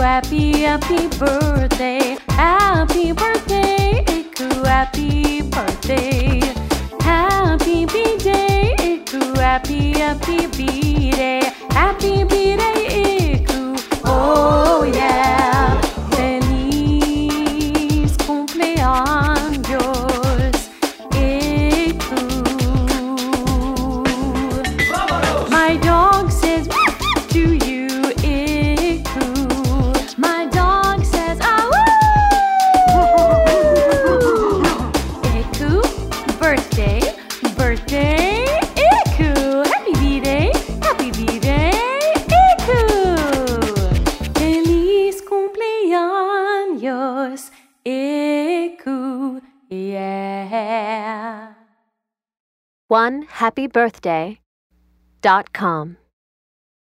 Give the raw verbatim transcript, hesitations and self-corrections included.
happy, happy birthday. Happy birthday, Iku, happy birthday. Happy B-Day, Iku, happy, happy B-Day. Happy B-Day, Iku, oh yeah. Feliz cumpleaños, Iku. My dog says to you, Iku. My dog says, ah, woo! Iku, birthday, birthday, Iku. Happy B-Day, happy B-Day, Iku. Feliz cumpleaños, Iku, yeah. one happy birthday dot com